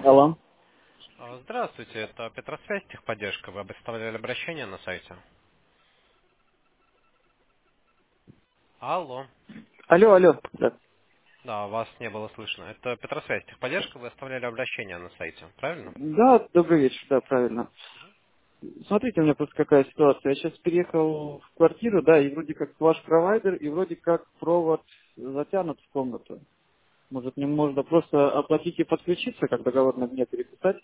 Алло. Здравствуйте, это Петросвязь, техподдержка. Вы оставляли обращение на сайте. Алло. Алло, алло. Да, Да, вас не было слышно. Это Петросвязь, техподдержка. Вы оставляли обращение на сайте, правильно? да, добрый вечер, да, правильно. Смотрите, у меня просто какая ситуация. Я сейчас переехал в квартиру, да, и вроде как ваш провайдер, и вроде как провод затянут в комнату. Может, мне можно просто оплатить и подключиться, как договор на меня переписать?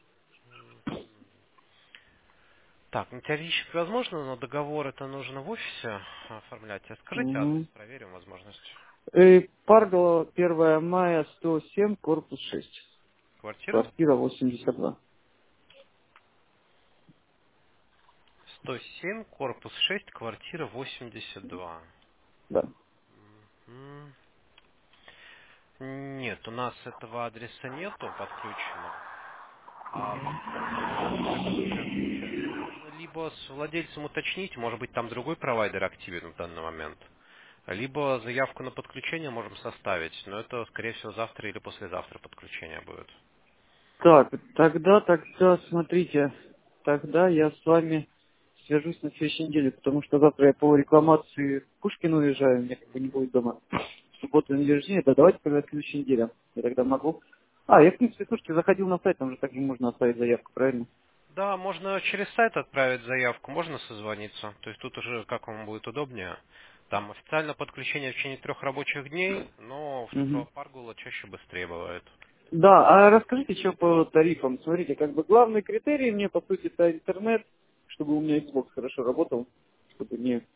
Так, ну, теоретически возможно, но договор это нужно в офисе оформлять. Скажите адрес, Угу. проверим возможность. Паргола, 1 мая, 107, корпус 6. Квартира Квартира 82. 107, корпус 6, квартира 82. Да. М, Нет, у нас этого адреса нету подключенного. В таком случае нужно либо с владельцем уточнить, может быть там другой провайдер активен в данный момент, либо заявку на подключение можем составить, но это скорее всего завтра или послезавтра подключение будет. Так, тогда, смотрите, тогда я с вами свяжусь на следующей неделе, потому что завтра я по рекламации в Пушкин уезжаю, меня как бы не будет дома. В субботу на день рождения, да, давайте тогда следующей неделе. Я тогда могу. Я, в принципе, слушайте, заходил на сайт, там же также можно оставить заявку, правильно? Да, можно через сайт отправить заявку, можно созвониться, то есть тут уже как вам будет удобнее. Там официально подключение в течение 3 рабочих дней, но в Мгм. Паргула чаще быстрее бывает. Да, а расскажите еще по тарифам. Смотрите, как бы главный критерий мне, по сути, это интернет, чтобы у меня Xbox хорошо работал, чтобы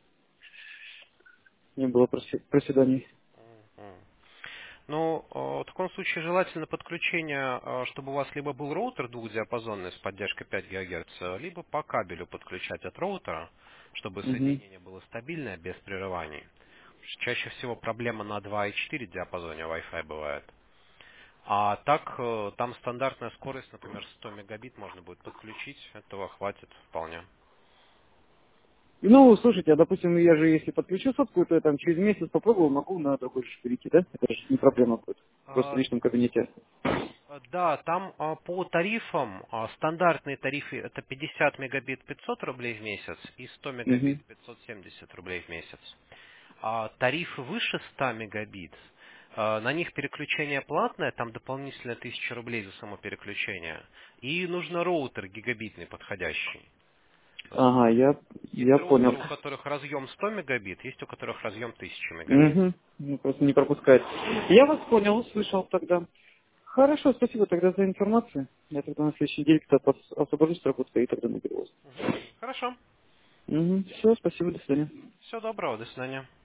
не было проседаний. Мгм. Ну, в таком случае желательно подключение, чтобы у вас либо был роутер двухдиапазонный с поддержкой 5 ГГц, либо по кабелю подключать от роутера, чтобы Угу. соединение было стабильное, без прерываний. Чаще всего проблема на 2,4 диапазоне Wi-Fi бывает. А так, там стандартная скорость, например, 100 мегабит можно будет подключить, этого хватит вполне. Ну, слушайте, допустим, я же если подключу сотку, то я там через месяц попробую, могу на другой же перейти, да? Это же не проблема будет. Просто в личном кабинете. Да, там по тарифам стандартные тарифы это 50 мегабит 500 рублей в месяц и 100 Угу. мегабит 570 рублей в месяц. А тарифы выше 100 мегабит, на них переключение платное, там дополнительно 1000 рублей за само переключение. И нужно роутер гигабитный подходящий. Ага, я Есть понял. роутеры, у которых разъем 100 мегабит, есть у которых разъем 1000 мегабит. Угу. Ну, просто не пропускает. Я вас понял, услышал тогда. Хорошо, спасибо тогда за информацию. Я тогда на следующей неделе как-то освобожусь с работы и тогда наберу вас. Хорошо. Угу. Все, спасибо, до свидания. Всего доброго, до свидания.